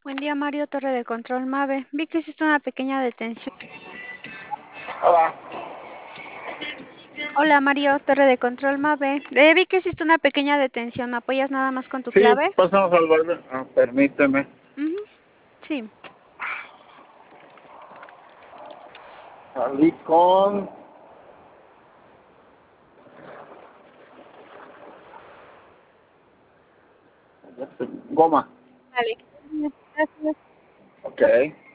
Buen día, Mario, torre de control MAVE. Vi que hiciste una pequeña detención. Hola. Hola, Mario, torre de control MAVE. Vi que hiciste una pequeña detención. ¿Me apoyas nada más con tu Sí, clave? pasamos al baño. Permíteme. Ujú, sí. Salí con goma. Vale. Gracias. Ok.